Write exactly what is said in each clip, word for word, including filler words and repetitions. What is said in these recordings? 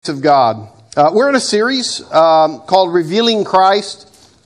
Of God. Uh, we're in a series um, called Revealing Christ.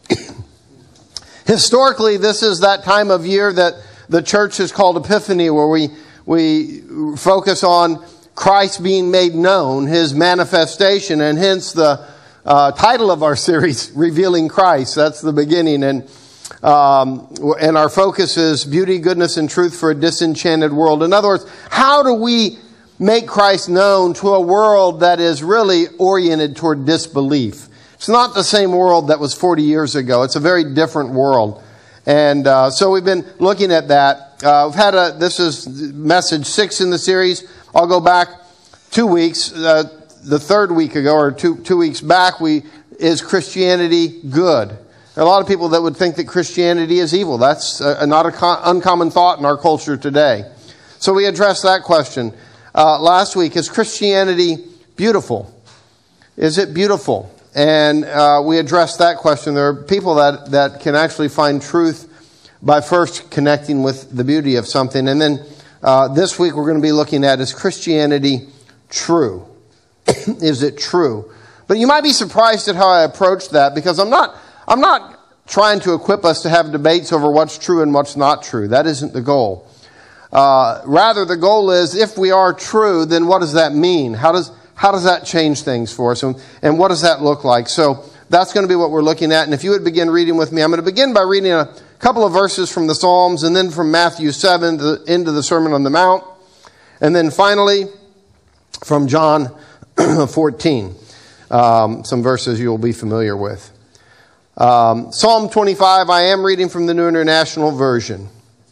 Historically, this is that time of year that the church is called Epiphany, where we we focus on Christ being made known, His manifestation, and hence the uh, title of our series, Revealing Christ. That's the beginning, and um, and our focus is beauty, goodness, and truth for a disenchanted world. In other words, how do we make Christ known to a world that is really oriented toward disbelief? It's not the same world that was forty years ago. It's a very different world. And uh, so we've been looking at that. Uh, we've had a, this is message six in the series. I'll go back two weeks. Uh, the third week ago, or two, two weeks back, we is Christianity good? There are a lot of people that would think that Christianity is evil. That's uh, not an uncommon thought in our culture today. So we addressed that question. Uh, last week, is Christianity beautiful? Is it beautiful? And uh, we addressed that question. There are people that, that can actually find truth by first connecting with the beauty of something. And then uh, this week we're going to be looking at, is Christianity true? Is it true? But you might be surprised at how I approached that, because I'm not, I'm not trying to equip us to have debates over what's true and what's not true. That isn't the goal. Uh, rather, the goal is, if we are true, then what does that mean? How does how does that change things for us? And, and what does that look like? So that's going to be what we're looking at. And if you would begin reading with me, I'm going to begin by reading a couple of verses from the Psalms, and then from Matthew seven to, into the Sermon on the Mount. And then finally, from John fourteen, um, some verses you'll be familiar with. Um, Psalm twenty-five, I am reading from the New International Version.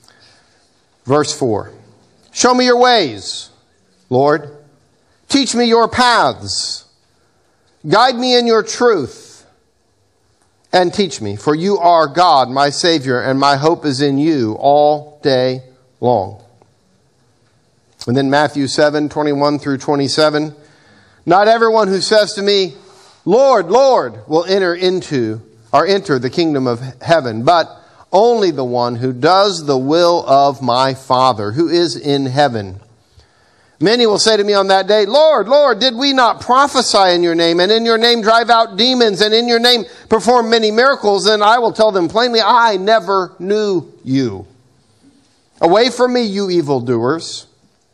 Verse four, show me your ways, Lord. Teach me your paths. Guide me in your truth and teach me. For you are God, my Savior, and my hope is in you all day long. And then Matthew seven, twenty-one through twenty-seven. Not everyone who says to me, Lord, Lord, will enter into or enter the kingdom of heaven, but only the one who does the will of my Father who is in heaven. Many will say to me on that day, Lord, Lord, did we not prophesy in your name, and in your name drive out demons, and in your name perform many miracles? Then I will tell them plainly, I never knew you. Away from me, you evildoers.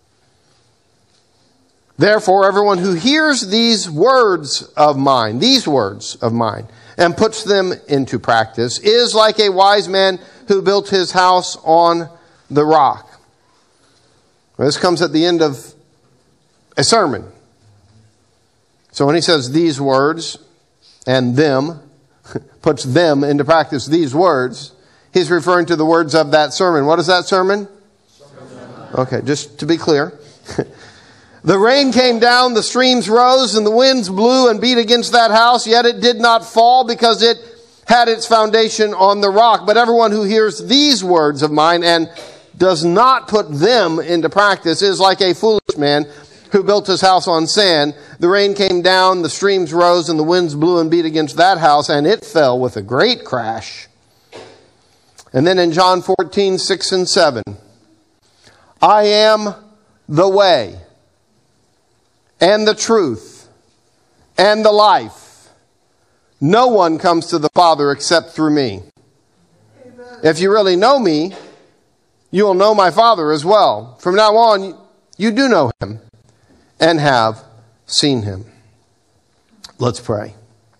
Therefore, everyone who hears these words of mine, these words of mine, and puts them into practice, is like a wise man who built his house on the rock. Well, this comes at the end of a sermon. So when he says these words, and them, puts them into practice, these words, he's referring to the words of that sermon. What is that sermon? Okay, just to be clear. The rain came down, the streams rose, and the winds blew and beat against that house, yet it did not fall because it had its foundation on the rock. But everyone who hears these words of mine and does not put them into practice is like a foolish man who built his house on sand. The rain came down, the streams rose, and the winds blew and beat against that house, and it fell with a great crash. And then in John fourteen, six and seven, I am the way, and the truth, and the life. No one comes to the Father except through me. Amen. If you really know me, you will know my Father as well. From now on, you do know him and have seen him. Let's pray.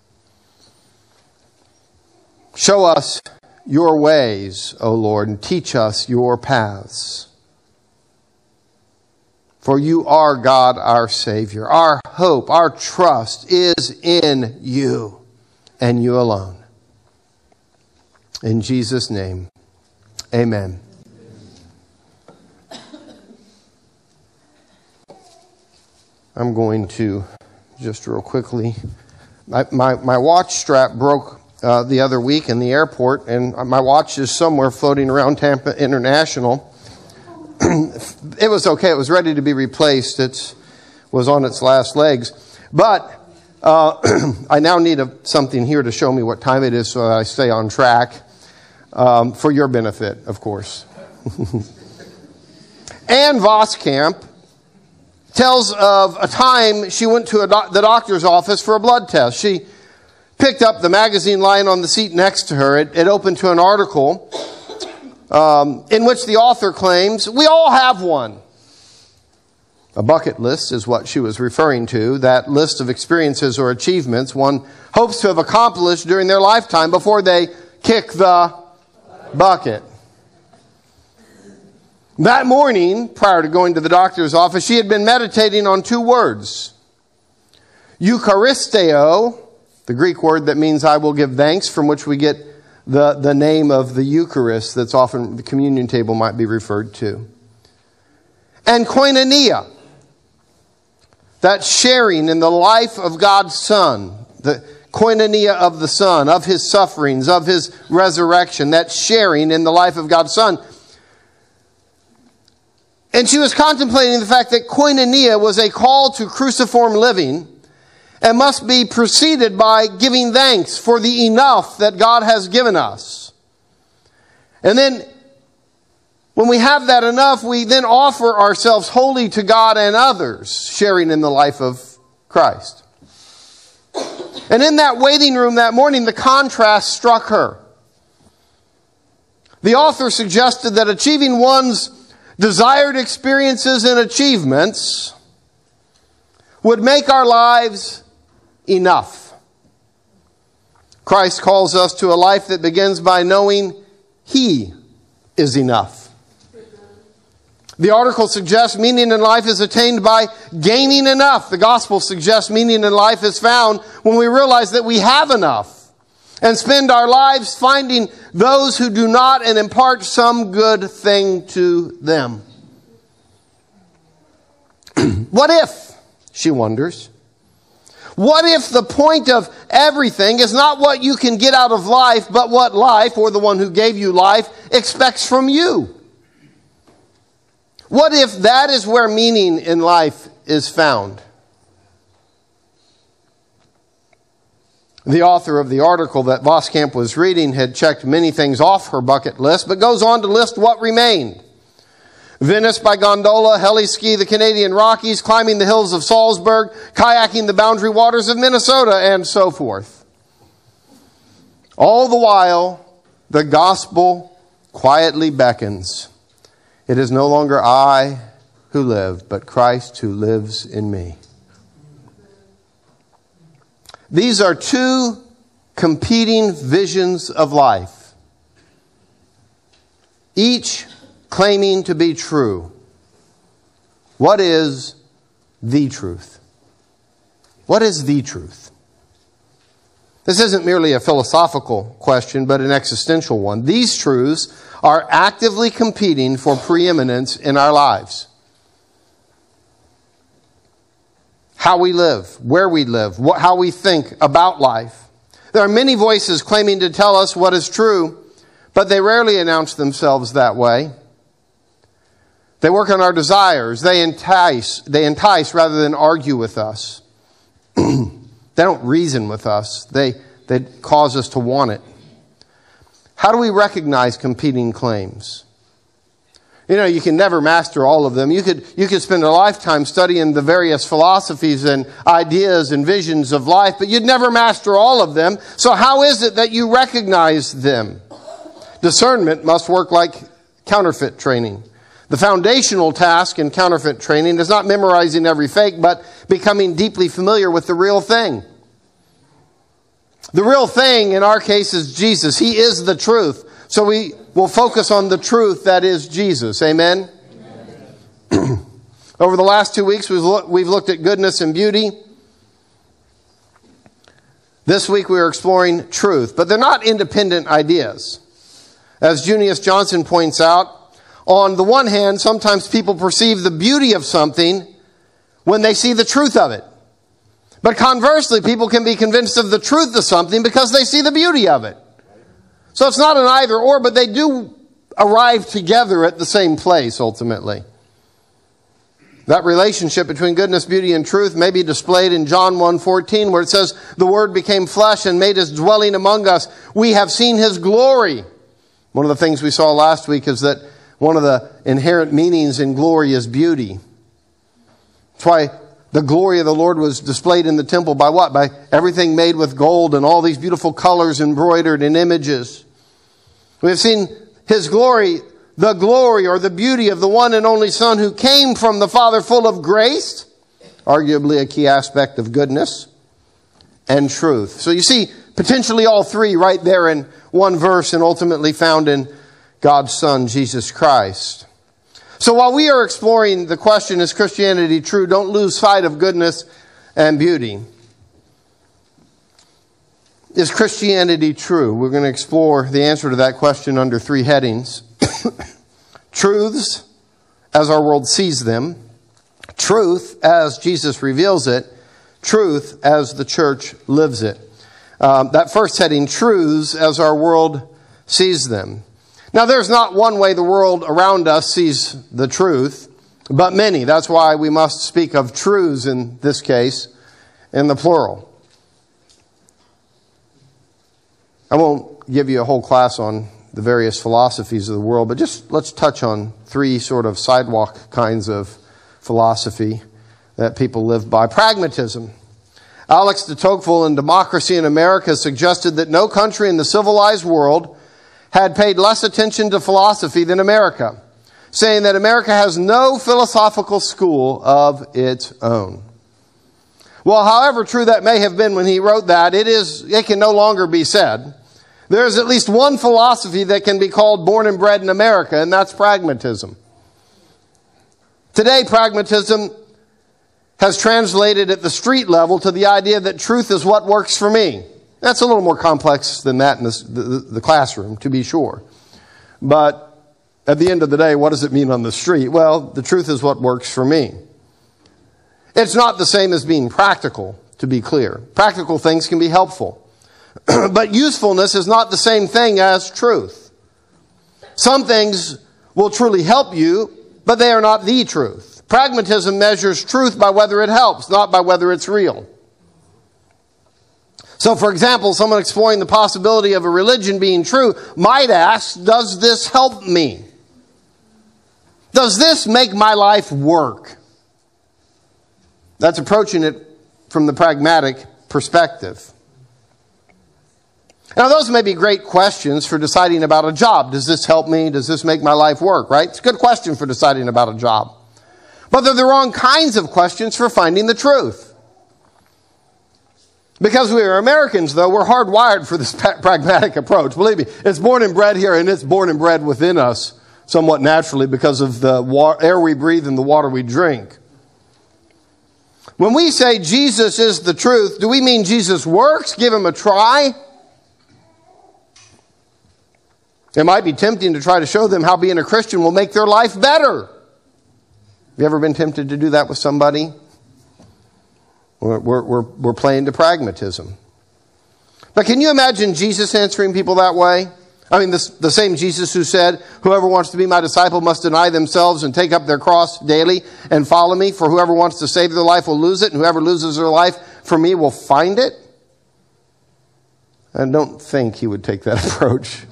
Show us your ways, O Lord, and teach us your paths. For you are God, our Savior. Our hope, our trust is in you and you alone. In Jesus' name, amen. I'm going to, just real quickly, my, my, my watch strap broke uh, the other week in the airport, and my watch is somewhere floating around Tampa International. It was okay. It was ready to be replaced. It was on its last legs. But uh, I now need a, something here to show me what time it is so that I stay on track, um, for your benefit, of course. Ann Voskamp tells of a time she went to a doc- the doctor's office for a blood test. She picked up the magazine lying on the seat next to her. It, it opened to an article um, in which the author claims, we all have one. A bucket list is what she was referring to, that list of experiences or achievements one hopes to have accomplished during their lifetime before they kick the bucket. That morning, prior to going to the doctor's office, she had been meditating on two words. Eucharisteo, the Greek word that means I will give thanks, from which we get the, the name of the Eucharist that's often the communion table might be referred to. And koinonia, that sharing in the life of God's Son, the koinonia of the Son, of His sufferings, of His resurrection, that sharing in the life of God's Son. And she was contemplating the fact that koinonia was a call to cruciform living and must be preceded by giving thanks for the enough that God has given us. And then, when we have that enough, we then offer ourselves wholly to God and others, sharing in the life of Christ. And in that waiting room that morning, the contrast struck her. The author suggested that achieving one's desired experiences and achievements would make our lives enough. Christ calls us to a life that begins by knowing He is enough. The article suggests meaning in life is attained by gaining enough. The gospel suggests meaning in life is found when we realize that we have enough and spend our lives finding those who do not and impart some good thing to them. What if, she wonders, what if the point of everything is not what you can get out of life, but what life, or the one who gave you life, expects from you? What if that is where meaning in life is found? The author of the article that Voskamp was reading had checked many things off her bucket list, but goes on to list what remained. Venice by gondola, heli-ski the Canadian Rockies, climbing the hills of Salzburg, kayaking the boundary waters of Minnesota, and so forth. All the while, the gospel quietly beckons. It is no longer I who live, but Christ who lives in me. These are two competing visions of life, each claiming to be true. What is the truth? What is the truth? This isn't merely a philosophical question, but an existential one. These truths are actively competing for preeminence in our lives. How we live, where we live, what, how we think about life. There are many voices claiming to tell us what is true, but they rarely announce themselves that way. They work on our desires. They entice, they entice rather than argue with us. They don't reason with us. They, they cause us to want it. How do we recognize competing claims? You know, you can never master all of them. You could, you could spend a lifetime studying the various philosophies and ideas and visions of life, but you'd never master all of them. So how is it that you recognize them? Discernment must work like counterfeit training. The foundational task in counterfeit training is not memorizing every fake, but becoming deeply familiar with the real thing. The real thing in our case is Jesus. He is the truth. So we will focus on the truth that is Jesus. Amen? Amen. Over the last two weeks, we've, look, we've looked at goodness and beauty. This week we are exploring truth. But they're not independent ideas. As Junius Johnson points out, on the one hand, sometimes people perceive the beauty of something when they see the truth of it. But conversely, people can be convinced of the truth of something because they see the beauty of it. So it's not an either or, but they do arrive together at the same place ultimately. That relationship between goodness, beauty, and truth may be displayed in John one fourteen, where it says, "The Word became flesh and made His dwelling among us. We have seen His glory." One of the things we saw last week is that one of the inherent meanings in glory is beauty. That's why the glory of the Lord was displayed in the temple by what? By everything made with gold and all these beautiful colors embroidered in images. We have seen His glory, the glory or the beauty of the one and only Son who came from the Father full of grace, arguably a key aspect of goodness, and truth. So you see potentially all three right there in one verse and ultimately found in God's Son, Jesus Christ. So while we are exploring the question, is Christianity true? Don't lose sight of goodness and beauty. Is Christianity true? We're going to explore the answer to that question under three headings. Truths as our world sees them. Truth as Jesus reveals it. Truth as the church lives it. Um, that first heading, truths as our world sees them. Now, there's not one way the world around us sees the truth, but many. That's why we must speak of truths in this case, in the plural. I won't give you a whole class on the various philosophies of the world, but just let's touch on three sort of sidewalk kinds of philosophy that people live by. Pragmatism. Alex de Tocqueville in Democracy in America suggested that no country in the civilized world had paid less attention to philosophy than America, saying that America has no philosophical school of its own. Well, however true that may have been when he wrote that, it is it can no longer be said. There is at least one philosophy that can be called born and bred in America, and that's pragmatism. Today, pragmatism has translated at the street level to the idea that truth is what works for me. That's a little more complex than that in the, the, the classroom, to be sure. But at the end of the day, what does it mean on the street? Well, the truth is what works for me. It's not the same as being practical, to be clear. Practical things can be helpful. But usefulness is not the same thing as truth. Some things will truly help you, but they are not the truth. Pragmatism measures truth by whether it helps, not by whether it's real. So, for example, someone exploring the possibility of a religion being true might ask, does this help me? Does this make my life work? That's approaching it from the pragmatic perspective. Now, those may be great questions for deciding about a job. Does this help me? Does this make my life work, right? It's a good question for deciding about a job. But they're the wrong kinds of questions for finding the truth. Because we are Americans, though, we're hardwired for this pragmatic approach. Believe me, it's born and bred here, and it's born and bred within us somewhat naturally because of the air we breathe and the water we drink. When we say Jesus is the truth, do we mean Jesus works? Give him a try? It might be tempting to try to show them how being a Christian will make their life better. Have you ever been tempted to do that with somebody? We're, we're, we're playing to pragmatism. But can you imagine Jesus answering people that way? I mean, this, the same Jesus who said, whoever wants to be my disciple must deny themselves and take up their cross daily and follow me. For whoever wants to save their life will lose it, and whoever loses their life for me will find it. I don't think he would take that approach.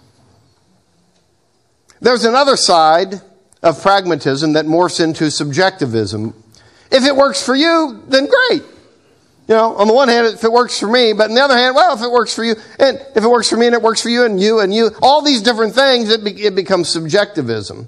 There's another side of pragmatism that morphs into subjectivism. If it works for you, then great. You know, on the one hand, if it works for me, but on the other hand, well, if it works for you, and if it works for me and it works for you and you and you, all these different things, it, be, it becomes subjectivism.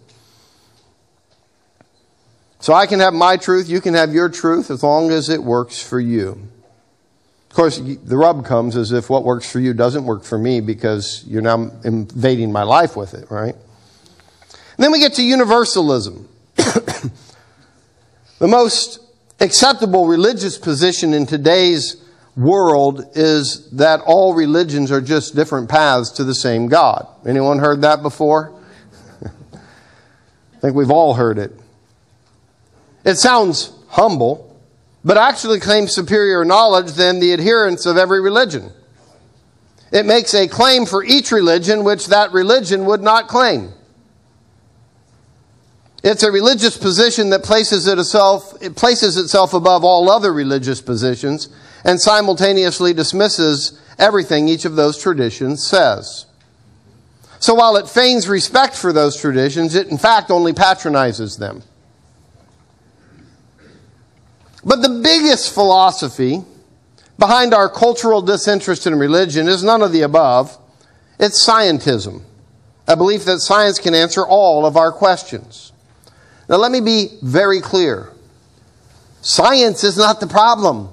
So I can have my truth, you can have your truth, as long as it works for you. Of course, the rub comes as if what works for you doesn't work for me because you're now invading my life with it, right? And then we get to universalism. The most acceptable religious position in today's world is that all religions are just different paths to the same God. Anyone heard that before? I think we've all heard it. It sounds humble, but actually claims superior knowledge than the adherents of every religion. It makes a claim for each religion which that religion would not claim. It's a religious position that places it itself, it places itself above all other religious positions and simultaneously dismisses everything each of those traditions says. So while it feigns respect for those traditions, it in fact only patronizes them. But the biggest philosophy behind our cultural disinterest in religion is none of the above. It's scientism, a belief that science can answer all of our questions. Now let me be very clear. Science is not the problem.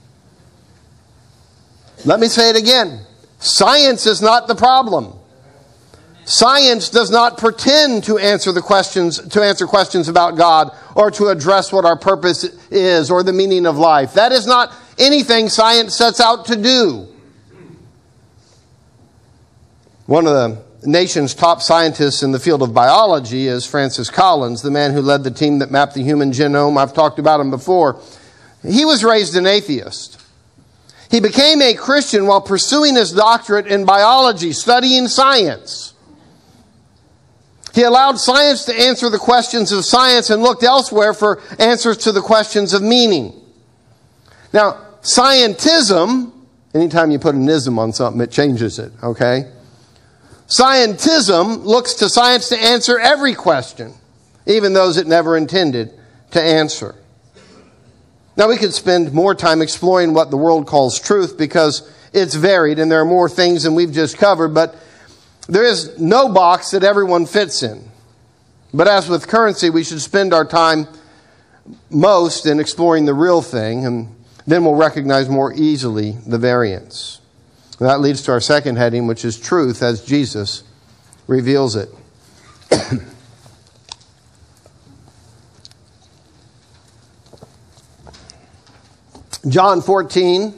Let me say it again. Science is not the problem. Science does not pretend to answer the questions, to answer questions about God or to address what our purpose is or the meaning of life. That is not anything science sets out to do. One of the nation's top scientists in the field of biology is Francis Collins, the man who led the team that mapped the human genome. I've talked about him before. He was raised an atheist. He became a Christian while pursuing his doctorate in biology, studying science. He allowed science to answer the questions of science and looked elsewhere for answers to the questions of meaning. Now, scientism, anytime you put an ism on something, it changes it, okay? Scientism looks to science to answer every question, even those it never intended to answer. Now, we could spend more time exploring what the world calls truth because it's varied and there are more things than we've just covered, but there is no box that everyone fits in. But as with currency, we should spend our time most in exploring the real thing, and then we'll recognize more easily the variance. And that leads to our second heading, which is truth as Jesus reveals it. John fourteen,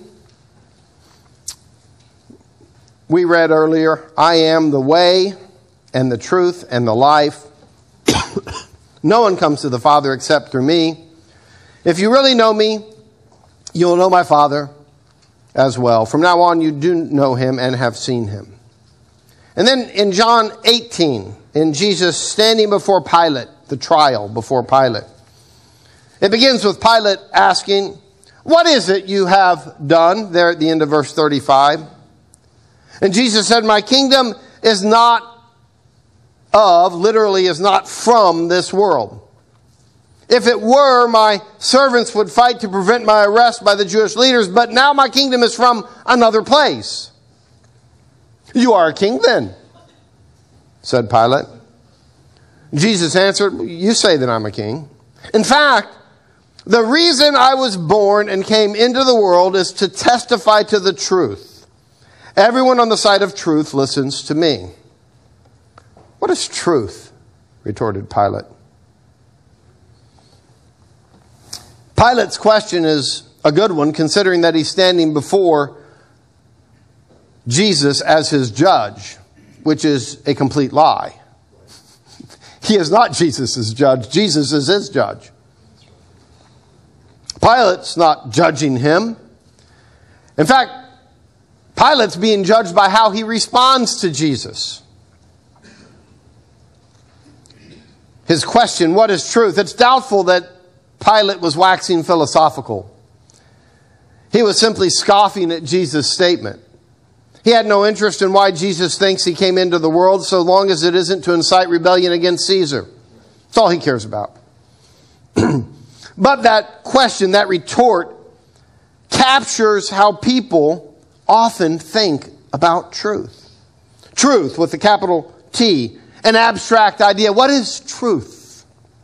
we read earlier, I am the way and the truth and the life. No one comes to the Father except through me. If you really know me, you'll know my Father as well. From now on, you do know him and have seen him. And then in John eighteen, in Jesus standing before Pilate, the trial before Pilate, it begins with Pilate asking, what is it you have done? There at the end of verse thirty-five. And Jesus said, my kingdom is not of, literally is not from this world. If it were, my servants would fight to prevent my arrest by the Jewish leaders, but now my kingdom is from another place. You are a king then, said Pilate. Jesus answered, you say that I'm a king. In fact, the reason I was born and came into the world is to testify to the truth. Everyone on the side of truth listens to me. What is truth? Retorted Pilate. Pilate's question is a good one, considering that he's standing before Jesus as his judge, which is a complete lie. He is not Jesus' judge. Jesus is his judge. Pilate's not judging him. In fact, Pilate's being judged by how he responds to Jesus. His question, what is truth? It's doubtful that Pilate was waxing philosophical. He was simply scoffing at Jesus' statement. He had no interest in why Jesus thinks he came into the world, so long as it isn't to incite rebellion against Caesar. That's all he cares about. But that question, that retort, captures how people often think about truth. Truth with a capital T, an abstract idea. What is truth?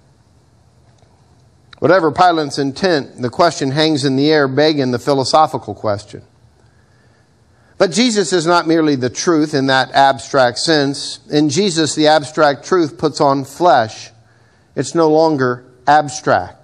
Whatever Pilate's intent, the question hangs in the air, begging the philosophical question. But Jesus is not merely the truth in that abstract sense. In Jesus, the abstract truth puts on flesh. It's no longer abstract.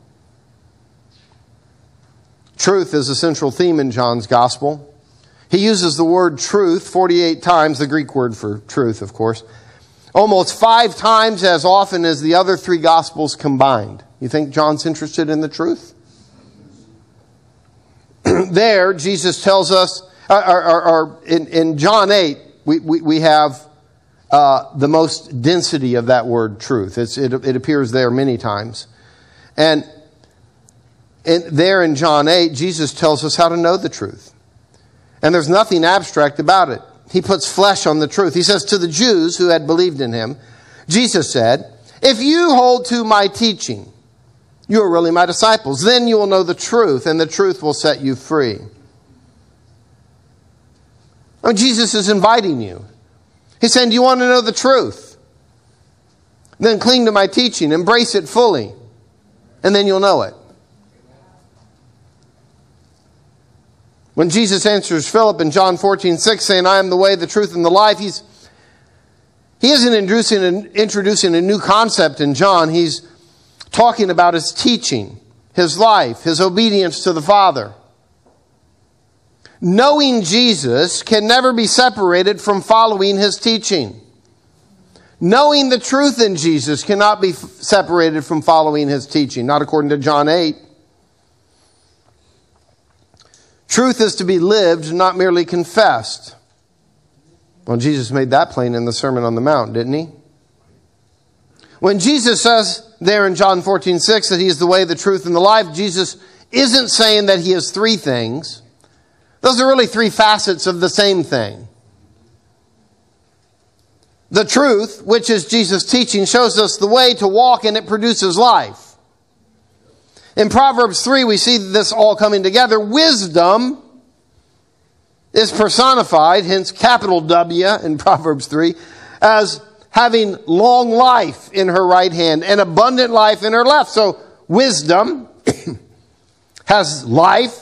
Truth is a central theme in John's gospel. He uses the word truth forty-eight times, the Greek word for truth, of course. Almost five times as often as the other three gospels combined. You think John's interested in the truth? There, Jesus tells us, or, or, or in, in John eight, we, we, we have uh, the most density of that word truth. It's, it, it appears there many times. And in, there in John eight, Jesus tells us how to know the truth. And there's nothing abstract about it. He puts flesh on the truth. He says to the Jews who had believed in him, Jesus said, if you hold to my teaching, You are really my disciples. Then you will know the truth, and the truth will set you free. I mean, Jesus is inviting you. He's saying, do you want to know the truth? Then cling to my teaching. Embrace it fully. And then you'll know it. When Jesus answers Philip in John fourteen six, saying, I am the way, the truth, and the life, he's, he isn't introducing, introducing a new concept in John. He's talking about his teaching, his life, his obedience to the Father. Knowing Jesus can never be separated from following his teaching. Knowing the truth in Jesus cannot be f- separated from following his teaching, not according to John eight. Truth is to be lived, not merely confessed. Well, Jesus made that plain in the Sermon on the Mount, didn't he? When Jesus says there in John fourteen six that he is the way, the truth, and the life, Jesus isn't saying that he is three things. Those are really three facets of the same thing. The truth, which is Jesus' teaching, shows us the way to walk, and it produces life. In Proverbs three, we see this all coming together. Wisdom is personified, hence capital W in Proverbs three, as having long life in her right hand and abundant life in her left. So wisdom has life.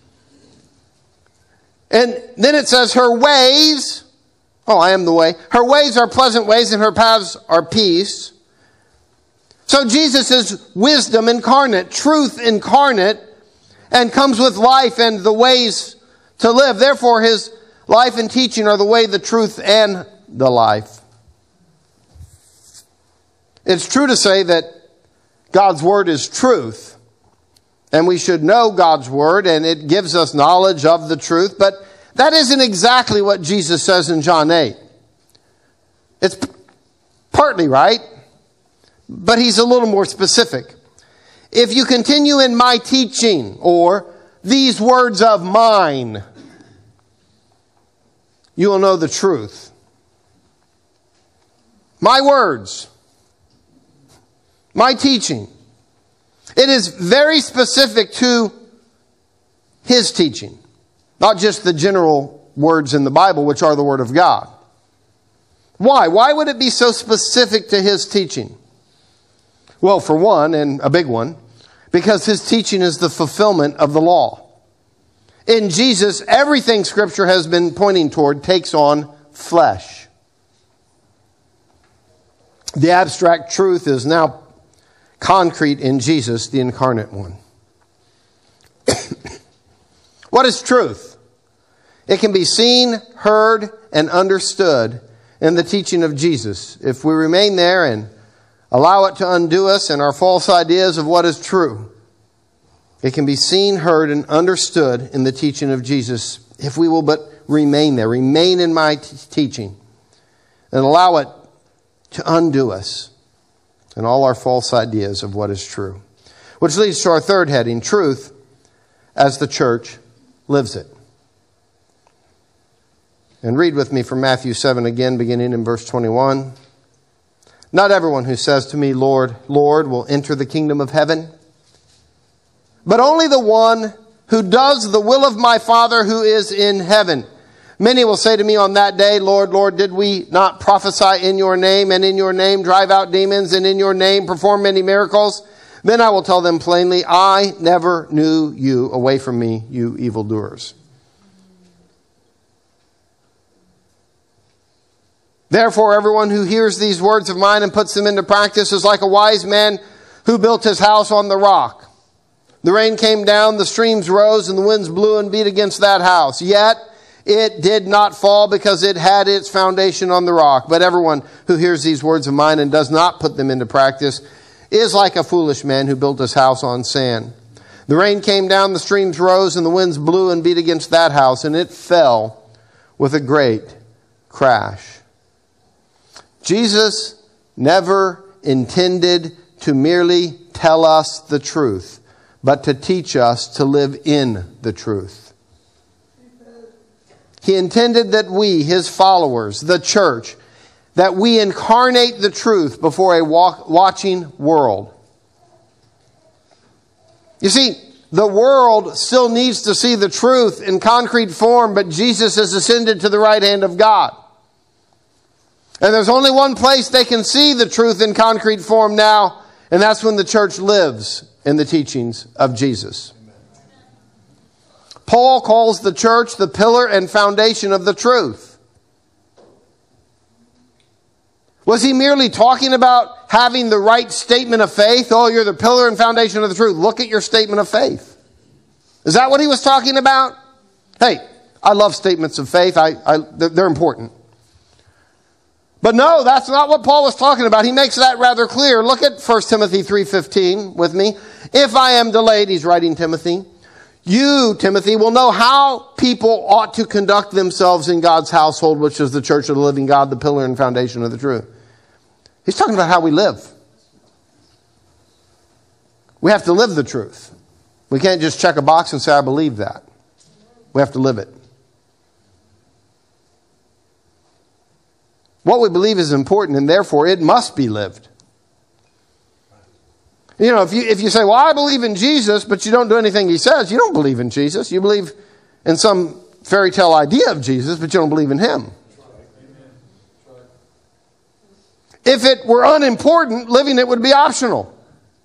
And then it says her ways, oh, I am the way. Her ways are pleasant ways and her paths are peace. So Jesus is wisdom incarnate, truth incarnate, and comes with life and the ways to live. Therefore, his life and teaching are the way, the truth, and the life. It's true to say that God's word is truth. And we should know God's word, and it gives us knowledge of the truth. But that isn't exactly what Jesus says in John eight. It's partly right, but he's a little more specific. If you continue in my teaching, or these words of mine, you will know the truth. My words, my teaching. It is very specific to his teaching. Not just the general words in the Bible, which are the Word of God. Why? Why would it be so specific to his teaching? Well, for one, and a big one, because his teaching is the fulfillment of the law. In Jesus, everything Scripture has been pointing toward takes on flesh. The abstract truth is now concrete in Jesus, the incarnate one. What is truth? It can be seen, heard, and understood in the teaching of Jesus. If we remain there and allow it to undo us and our false ideas of what is true, it can be seen, heard, and understood in the teaching of Jesus if we will but remain there. Remain in my t- teaching and allow it to undo us and all our false ideas of what is true. Which leads to our third heading, truth as the church lives it. And read with me from Matthew seven again, beginning in verse twenty-one. Not everyone who says to me, Lord, Lord, will enter the kingdom of heaven, but only the one who does the will of my Father who is in heaven. Many will say to me on that day, Lord, Lord, did we not prophesy in your name, and in your name drive out demons, and in your name perform many miracles? Then I will tell them plainly, I never knew you. Away from me, you evildoers. Therefore, everyone who hears these words of mine and puts them into practice is like a wise man who built his house on the rock. The rain came down, the streams rose, and the winds blew and beat against that house. Yet it did not fall because it had its foundation on the rock. But everyone who hears these words of mine and does not put them into practice is like a foolish man who built his house on sand. The rain came down, the streams rose, and the winds blew and beat against that house, and it fell with a great crash. Jesus never intended to merely tell us the truth, but to teach us to live in the truth. He intended that we, his followers, the church, that we incarnate the truth before a walk, watching world. You see, the world still needs to see the truth in concrete form, but Jesus has ascended to the right hand of God. And there's only one place they can see the truth in concrete form now, and that's when the church lives in the teachings of Jesus. Paul calls the church the pillar and foundation of the truth. Was he merely talking about having the right statement of faith? Oh, you're the pillar and foundation of the truth. Look at your statement of faith. Is that what he was talking about? Hey, I love statements of faith. I, I, they're important. But no, that's not what Paul was talking about. He makes that rather clear. Look at First Timothy three fifteen with me. If I am delayed, he's writing Timothy, you, Timothy, will know how people ought to conduct themselves in God's household, which is the church of the living God, the pillar and foundation of the truth. He's talking about how we live. We have to live the truth. We can't just check a box and say, I believe that. We have to live it. What we believe is important, and therefore it must be lived. You know, if you if you say, well, I believe in Jesus, but you don't do anything he says, you don't believe in Jesus. You believe in some fairy tale idea of Jesus, but you don't believe in him. If it were unimportant, living it would be optional.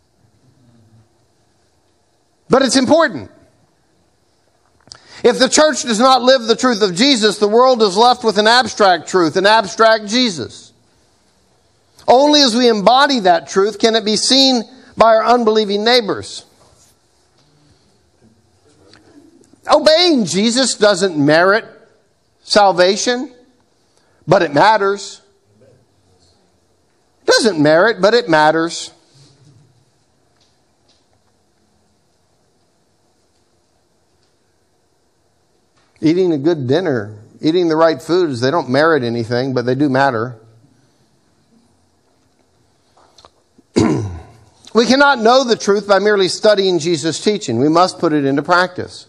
But it's important. If the church does not live the truth of Jesus, the world is left with an abstract truth, an abstract Jesus. Only as we embody that truth can it be seen by our unbelieving neighbors. Obeying Jesus doesn't merit salvation, but it matters. It doesn't merit, but it matters. Eating a good dinner, eating the right foods, they don't merit anything, but they do matter. We cannot know the truth by merely studying Jesus' teaching. We must put it into practice.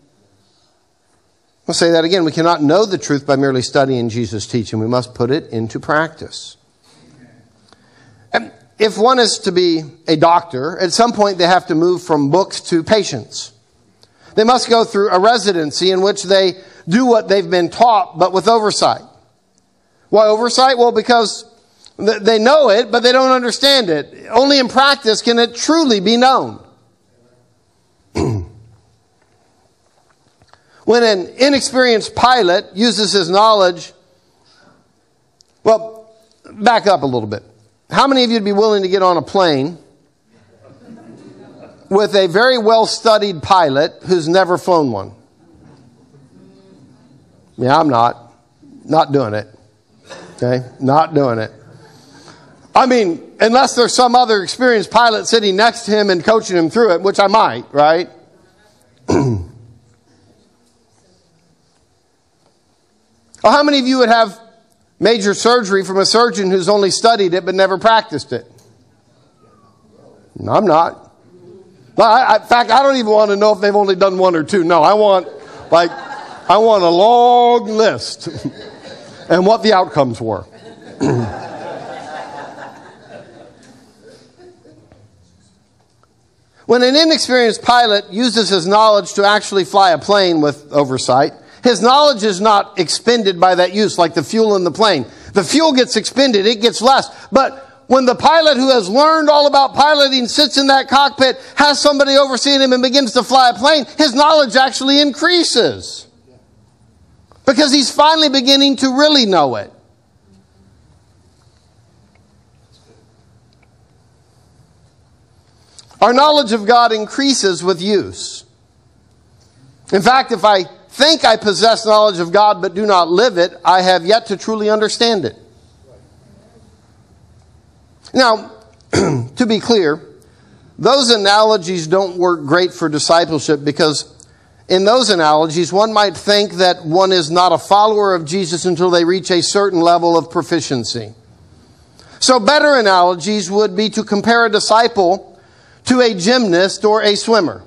I'll say that again. We cannot know the truth by merely studying Jesus' teaching. We must put it into practice. And if one is to be a doctor, at some point they have to move from books to patients. They must go through a residency in which they do what they've been taught, but with oversight. Why oversight? Well, because they know it, but they don't understand it. Only in practice can it truly be known. When an inexperienced pilot uses his knowledge, well, back up a little bit. How many of you would be willing to get on a plane with a very well-studied pilot who's never flown one? Yeah, I'm not. Not doing it. Okay? Not doing it. I mean, unless there's some other experienced pilot sitting next to him and coaching him through it, which I might, right? Well, how many of you would have major surgery from a surgeon who's only studied it but never practiced it? No, I'm not. Well, I, in fact, I don't even want to know if they've only done one or two. No, I want, like, I want a long list and what the outcomes were. When an inexperienced pilot uses his knowledge to actually fly a plane with oversight, his knowledge is not expended by that use like the fuel in the plane. The fuel gets expended, it gets less. But when the pilot who has learned all about piloting sits in that cockpit, has somebody overseeing him and begins to fly a plane, his knowledge actually increases. Because he's finally beginning to really know it. Our knowledge of God increases with use. In fact, if I think I possess knowledge of God but do not live it, I have yet to truly understand it. Now, to be clear, those analogies don't work great for discipleship because in those analogies, one might think that one is not a follower of Jesus until they reach a certain level of proficiency. So better analogies would be to compare a disciple to a gymnast or a swimmer.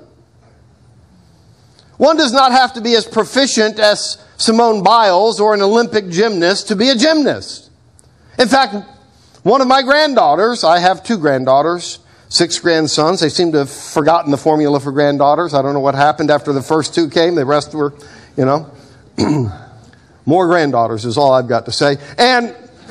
One does not have to be as proficient as Simone Biles or an Olympic gymnast to be a gymnast. In fact, one of my granddaughters, I have two granddaughters, six grandsons. They seem to have forgotten the formula for granddaughters. I don't know what happened after the first two came. The rest were, you know, more granddaughters is all I've got to say. And,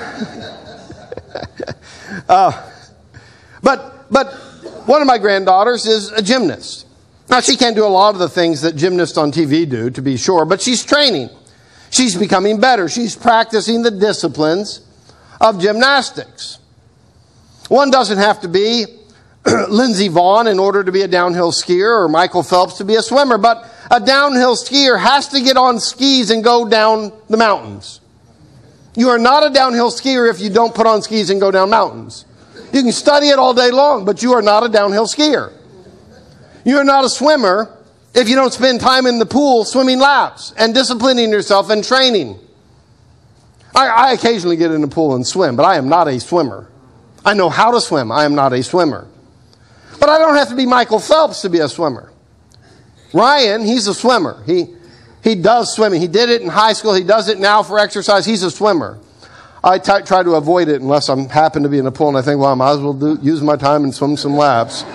uh, but, but one of my granddaughters is a gymnast. Now, she can't do a lot of the things that gymnasts on T V do, to be sure, but she's training. She's becoming better. She's practicing the disciplines of gymnastics. One doesn't have to be Lindsey Vonn in order to be a downhill skier or Michael Phelps to be a swimmer, but a downhill skier has to get on skis and go down the mountains. You are not a downhill skier if you don't put on skis and go down mountains. You can study it all day long, but you are not a downhill skier. You are not a swimmer if you don't spend time in the pool swimming laps and disciplining yourself and training. I, I occasionally get in the pool and swim, but I am not a swimmer. I know how to swim. I am not a swimmer. But I don't have to be Michael Phelps to be a swimmer. Ryan, he's a swimmer. He he does swimming. He did it in high school. He does it now for exercise. He's a swimmer. I t- try to avoid it unless I happen to be in a pool and I think, well, I might as well do, use my time and swim some laps.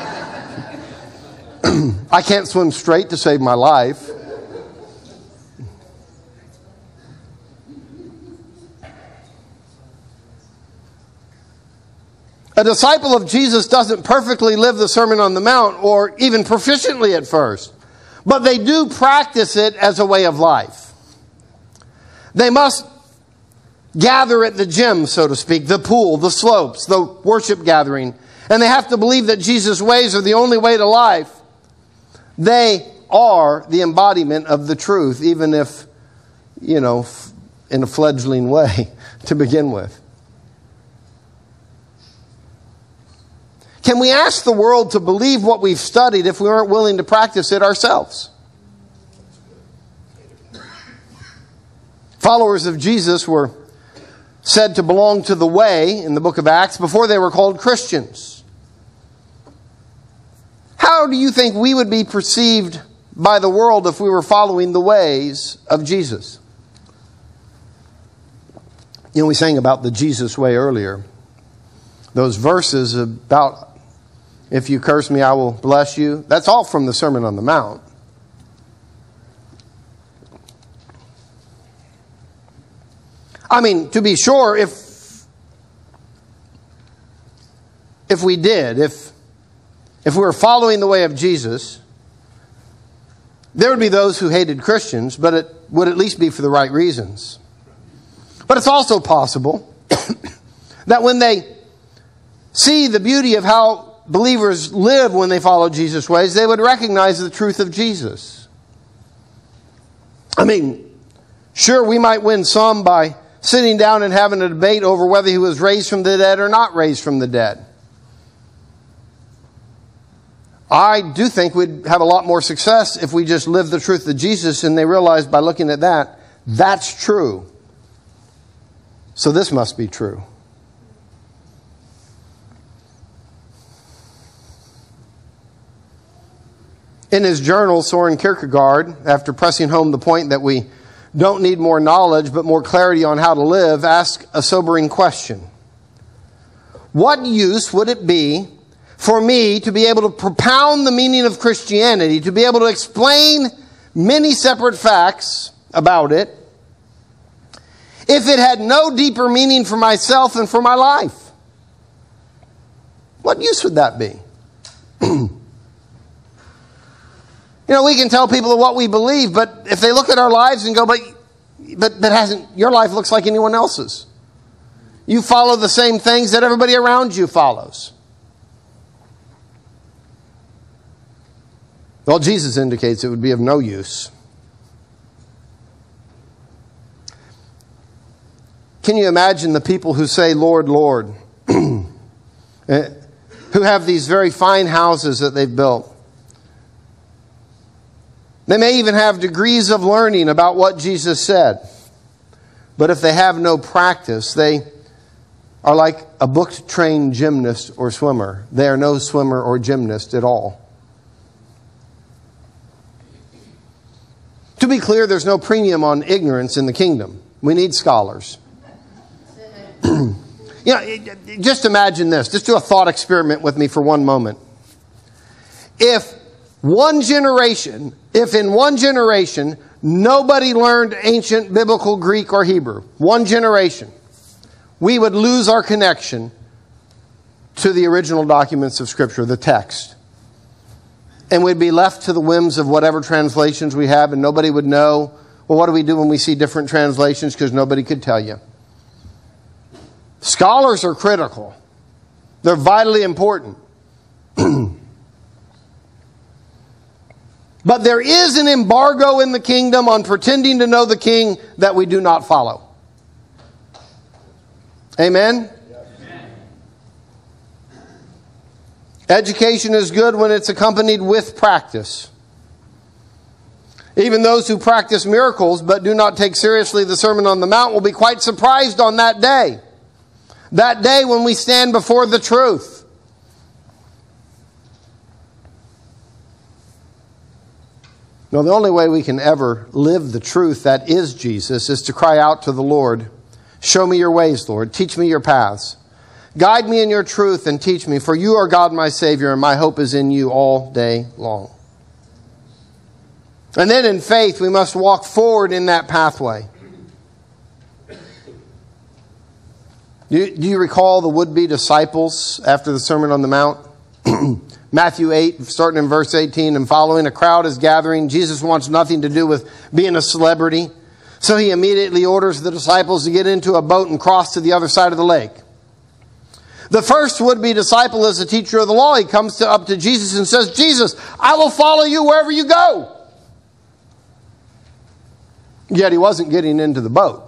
I can't swim straight to save my life. A disciple of Jesus doesn't perfectly live the Sermon on the Mount or even proficiently at first, but they do practice it as a way of life. They must gather at the gym, so to speak, the pool, the slopes, the worship gathering, and they have to believe that Jesus' ways are the only way to life. They are the embodiment of the truth, even if, you know, in a fledgling way to begin with. Can we ask the world to believe what we've studied if we aren't willing to practice it ourselves? Followers of Jesus were said to belong to the way in the book of Acts before they were called Christians. How do you think we would be perceived by the world if we were following the ways of Jesus? You know, we sang about the Jesus way earlier. Those verses about, if you curse me, I will bless you. That's all from the Sermon on the Mount. I mean, to be sure, if if we did, if if we were following the way of Jesus, there would be those who hated Christians, but it would at least be for the right reasons. But it's also possible that when they see the beauty of how believers live when they follow Jesus' ways, they would recognize the truth of Jesus. I mean, sure, we might win some by sitting down and having a debate over whether he was raised from the dead or not raised from the dead. I do think we'd have a lot more success if we just lived the truth of Jesus and they realized by looking at that, that's true. So this must be true. In his journal, Soren Kierkegaard, after pressing home the point that we don't need more knowledge but more clarity on how to live, asked a sobering question. What use would it be for me to be able to propound the meaning of Christianity, to be able to explain many separate facts about it, if it had no deeper meaning for myself and for my life? What use would that be? You know, we can tell people what we believe, but if they look at our lives and go, but, but, but hasn't, your life looks like anyone else's. You follow the same things that everybody around you follows. Well, Jesus indicates it would be of no use. Can you imagine the people who say, Lord, Lord, who have these very fine houses that they've built? They may even have degrees of learning about what Jesus said. But if they have no practice, they are like a book-trained gymnast or swimmer. They are no swimmer or gymnast at all. To be clear, there's no premium on ignorance in the kingdom. We need scholars. You know, just imagine this. Just do a thought experiment with me for one moment. If one generation, if in one generation, nobody learned ancient biblical Greek or Hebrew, one generation, we would lose our connection to the original documents of Scripture, the text. And we'd be left to the whims of whatever translations we have, and nobody would know. Well, what do we do when we see different translations? Because nobody could tell you. Scholars are critical. They're vitally important. But there is an embargo in the kingdom on pretending to know the king that we do not follow. Amen? Amen. Education is good when it's accompanied with practice. Even those who practice miracles but do not take seriously the Sermon on the Mount will be quite surprised on that day. That day when we stand before the truth. No, the only way we can ever live the truth that is Jesus is to cry out to the Lord, show me your ways, Lord. Teach me your paths. Guide me in your truth and teach me, for you are God my Savior, and my hope is in you all day long. And then in faith, we must walk forward in that pathway. Do you, do you recall the would-be disciples after the Sermon on the Mount? Matthew eight, starting in verse eighteen and following, a crowd is gathering. Jesus wants nothing to do with being a celebrity. So he immediately orders the disciples to get into a boat and cross to the other side of the lake. The first would-be disciple is a teacher of the law. He comes to, up to Jesus and says, Jesus, I will follow you wherever you go. Yet he wasn't getting into the boat.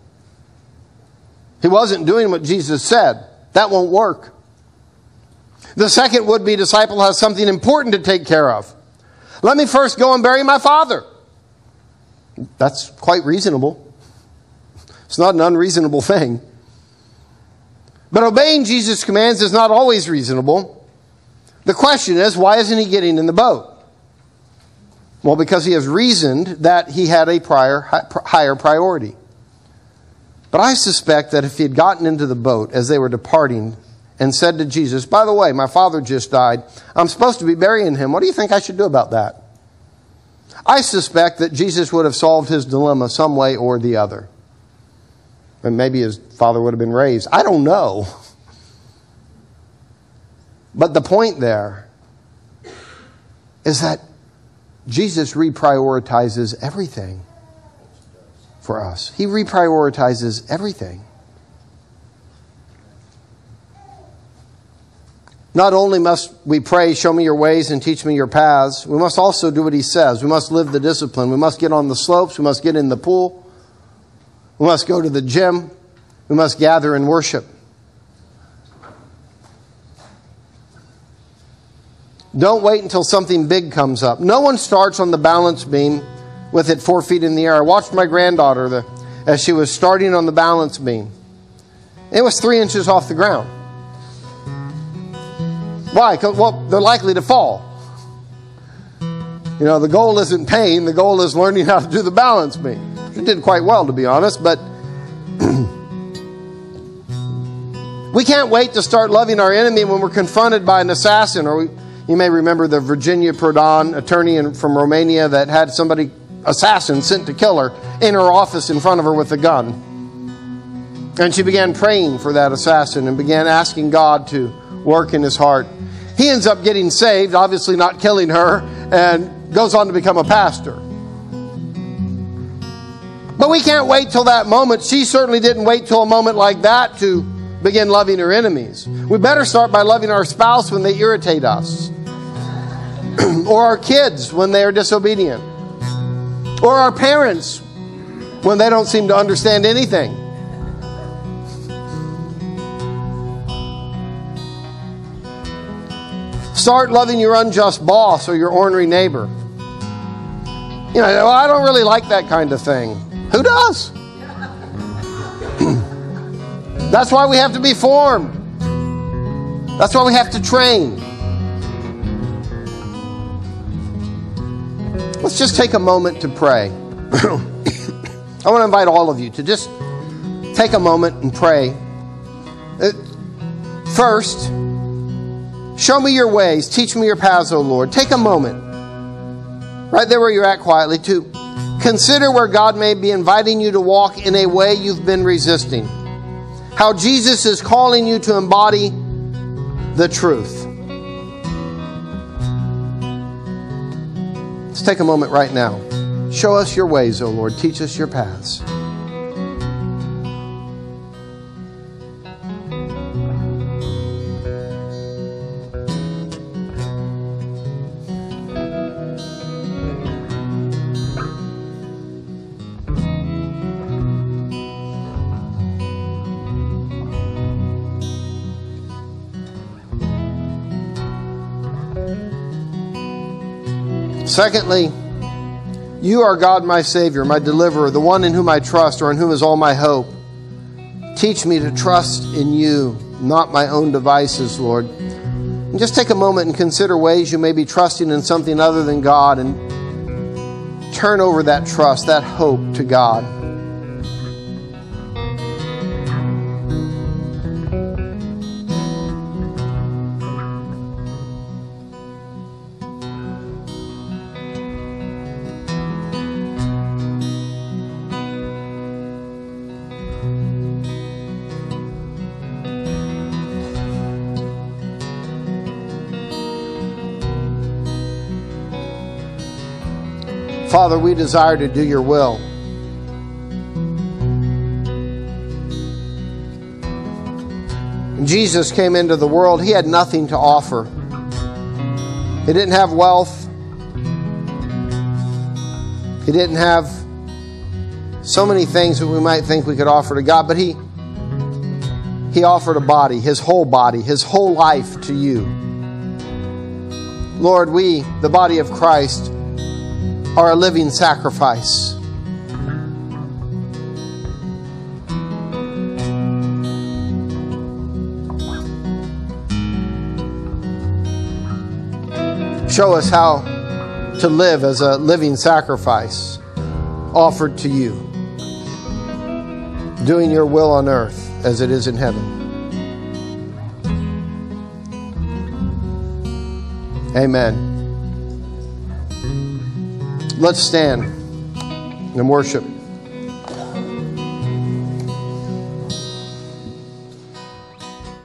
He wasn't doing what Jesus said. That won't work. The second would-be disciple has something important to take care of. Let me first go and bury my father. That's quite reasonable. It's not an unreasonable thing. But obeying Jesus' commands is not always reasonable. The question is, why isn't he getting in the boat? Well, because he has reasoned that he had a prior, higher priority. But I suspect that if he had gotten into the boat as they were departing and said to Jesus, by the way, my father just died. I'm supposed to be burying him. What do you think I should do about that? I suspect that Jesus would have solved his dilemma some way or the other. And maybe his father would have been raised. I don't know. But the point there is that Jesus reprioritizes everything for us. He reprioritizes everything. Not only must we pray, show me your ways and teach me your paths, we must also do what he says. We must live the discipline. We must get on the slopes. We must get in the pool. We must go to the gym. We must gather and worship. Don't wait until something big comes up. No one starts on the balance beam with it four feet in the air. I watched my granddaughter the, as she was starting on the balance beam. It was three inches off the ground. Why? 'Cause, well, they're likely to fall. You know, the goal isn't pain. The goal is learning how to do the balance beam. She did quite well, to be honest, but we can't wait to start loving our enemy when we're confronted by an assassin. Or we, you may remember the Virginia Prodan, attorney in, from Romania, that had somebody, assassin, sent to kill her in her office in front of her with a gun. And she began praying for that assassin and began asking God to work in his heart. He ends up getting saved, obviously not killing her, and goes on to become a pastor. But we can't wait till that moment. She certainly didn't wait till a moment like that to begin loving her enemies. We better start by loving our spouse when they irritate us. Or our kids when they are disobedient. Or our parents when they don't seem to understand anything. Start loving your unjust boss or your ornery neighbor. You know, well, I don't really like that kind of thing. Who does? That's why we have to be formed. That's why we have to train. Let's just take a moment to pray. I want to invite all of you to just take a moment and pray. First, show me your ways. Teach me your paths, O Lord. Take a moment, right there where you're at quietly, to consider where God may be inviting you to walk in a way you've been resisting. How Jesus is calling you to embody the truth. Let's take a moment right now. Show us your ways, O Lord. Teach us your paths. Secondly, you are God, my Savior, my deliverer, the one in whom I trust, or in whom is all my hope. Teach me to trust in you, not my own devices, Lord. And just take a moment and consider ways you may be trusting in something other than God, and turn over that trust, that hope to God. Father, we desire to do your will. When Jesus came into the world, he had nothing to offer. He didn't have wealth. He didn't have so many things that we might think we could offer to God, but he, he offered a body, his whole body, his whole life to you. Lord, we, the body of Christ, are a living sacrifice. Show us how to live as a living sacrifice offered to you, doing your will on earth as it is in heaven. Amen. Let's stand and worship.